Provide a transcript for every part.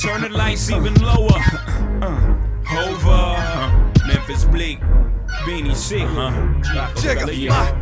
Turn the lights even lower. Hova, Memphis Bleak, Beanie Sigel, yeah.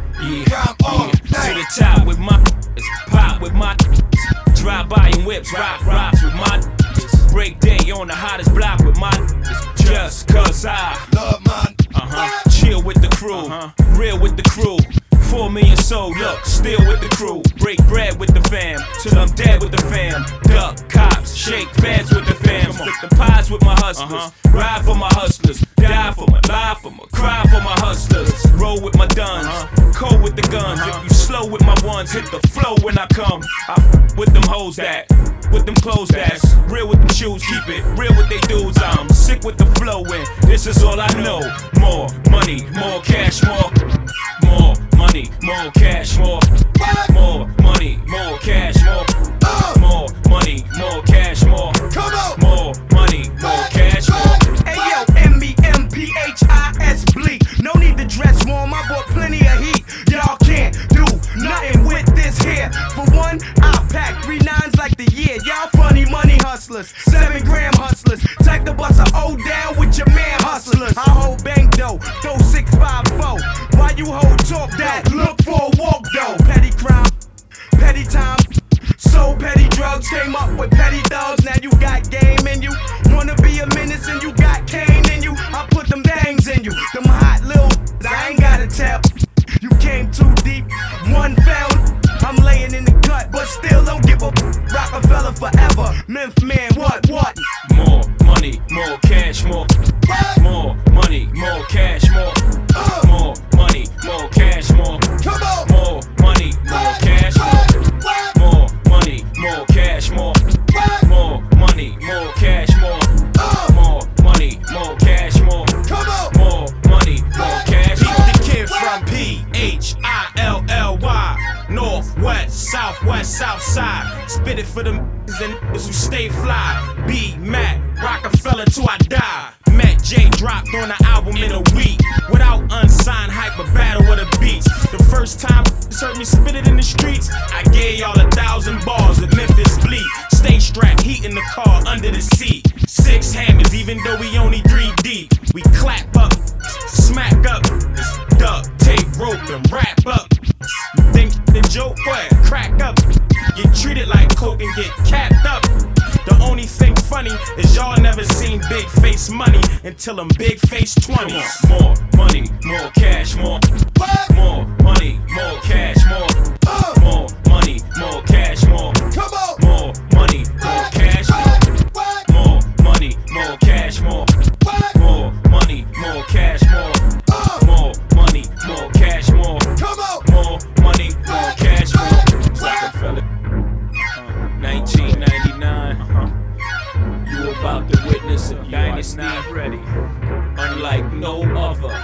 To the top with my pop with my drive by in whips, rock rocks with my break day on the hottest block with my just cause I love my chill with the crew, real with the crew. 4 million soul, look, still with the crew. Break bread with the fam, till I'm dead with the fam. Duck cops, shake fans with the fam. Split the pies with my hustlers. Ride for my hustlers, die for my, lie for my, cry for my hustlers. Roll with my duns, cold with the guns. If you slow with my ones, hit the flow when I come. I with them hoes that, with them clothes that's real with them shoes, keep it real with they dudes. I'm sick with the flow and this is all I know. More money, more cash, more money, more cash, more money, more cash, more money, more cash, more money, more cash, more. Hey yo, MEMPHIS Bleak. No need to dress warm, I bought plenty of heat. Y'all can't do nothing with this here. For one, I pack 3 9s like the year. Y'all funny money hustlers, 7 gram hustlers. Take the bus a O down with your man hustlers. I hold bank dough, throw 654. Why you hold talk that? Look for a walk though. Petty crime, petty time. So petty drugs came up with petty thugs. Now you got game in you. Wanna be a menace and you got cane in you. I put them bangs in you. Them hot little I ain't gotta tell. You came too deep, one found. I'm laying in the cut, but still don't give a Rockefeller forever. Memphis man, what? More money, more cash, more money, more cash, more money, more cash, more money, more cash, more money, more cash, more money, more cash, more money, more cash, more money, more cash. The kid from PHILLY, Northwest, Southwest, Southside. Spit it for them and niggas who stay fly. B Mac, Rockefeller till I die. Matt J dropped on the album in a week without unsigned hype or battle of the beats. The first time heard me spit it in the streets, I gave y'all 1,000 bars with Memphis Bleak. Stay strapped, heat in the car under the seat. 6 hammers, even though we only 3 deep. We clap up, smack up, duct tape, rope and wrap up. You think the joke? Go ahead, crack up. Get treated like coke and get capped up. The only thing funny is y'all never seen big face money until them big face 20s. More money, more cash, more money, more cash, more money, more cash, more money, more cash, more money, more cash, more money, more cash, more money, more cash, more money, more cash, more. Rockefeller, 1999. You about to witness a dynasty ready, unlike no other.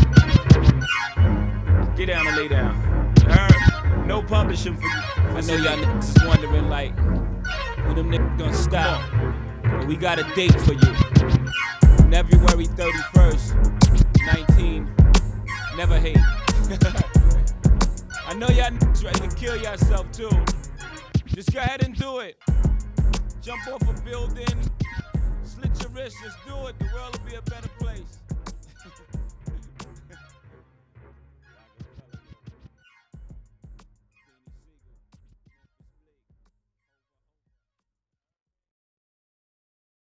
Get down and lay down. Heard? No publishing for you. I know y'all niggas is wondering like, when them niggas gonna stop? But we got a date for you. February 31st, 19. Never hate. I know y'all niggas ready to kill yourself too. Just go ahead and do it. Jump off a building, slit your wrist, just do it. The world will be a better place.